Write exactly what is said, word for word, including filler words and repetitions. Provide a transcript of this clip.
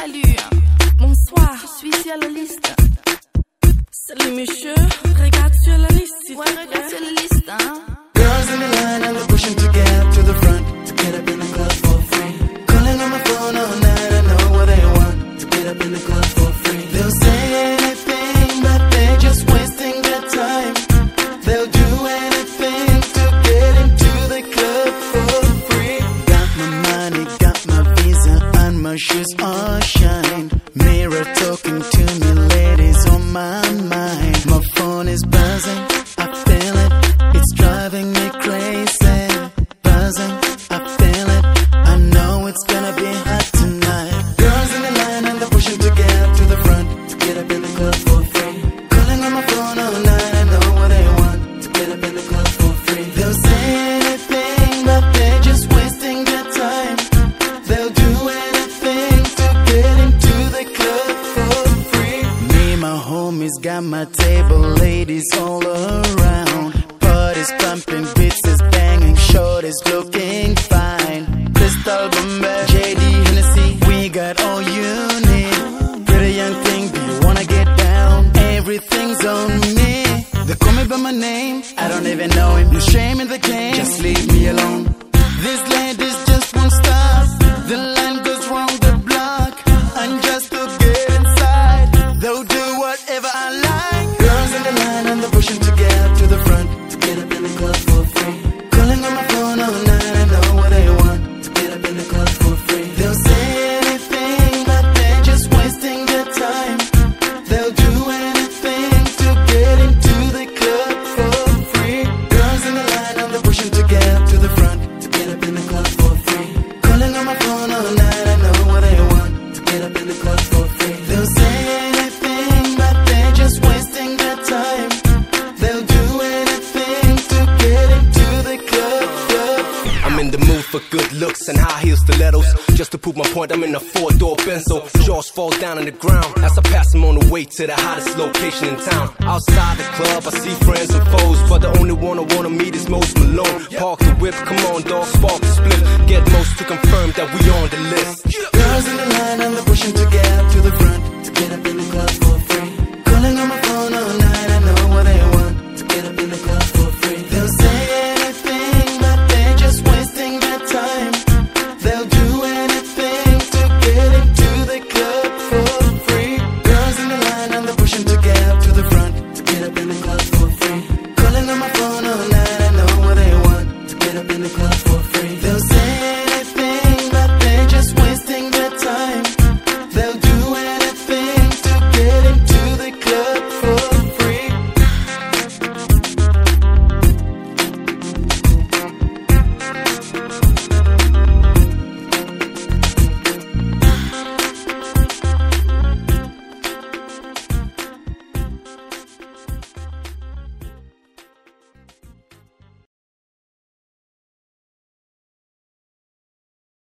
salut, bonsoir, je suis sur la liste. Salut monsieur, regarde sur la liste. Ouais, regarde sur la liste, hein. Girls in the line and they're pushing to get to the front, to get up in the club for free. Calling on my phone all night, I know what they want, to get up in the club for free. They'll say anything, but they're just wasting their time. They'll do anything to get into the club for free. Got my money, got my visa, and my shoes all shine. Mirror talking to me, ladies on my mind. My phone is buzzing, I feel it, it's driving me crazy. Buzzing, I feel it, I know it's gonna be hot tonight. Girls in the line and they're pushing to get to the front, to get up in the club for free. Calling on my phone all night, I know what they want, to get up in the club for free. They'll say anything, but they're just wasting their time. They'll do anything to get into the club for free. Me, my homies got my table, ladies all around. Party's pumping, beats is banging, shorty's looking fine. Crystal Bombay, J D Hennessy, we got all you need. Pretty young thing, do you wanna get down? Everything's on me. They call me by my name, I don't even know him. No shame in the game, just leave me alone. These ladies just won't stop. The line goes round the block, and just to get inside, they'll do whatever I like. Girls in the line and they're pushing to get to the front, to get up in the club for free. Calling on my phone all night, I know what they want, to get up in the club for free. They'll say anything, but they're just wasting their time. They'll do anything to get into the club for free. Girls in the line and they're pushing to get to the front, to get up in the club for free. Calling on my phone all night, I know what they want, to get up in the club for free. They'll say anything, but they're just wasting their time. They'll do anything to get into the club, club. I'm in the mood for good looks and high heel stilettos. Just to prove my point, I'm in a four-door Benzo. Jaws fall down on the ground as I pass them on the way to the hottest location in town. Outside the club, I see friends and foes, but the only one I wanna meet is Most Malone. Park the whip, come on dog, spark the split. Get Most to confirm that we on the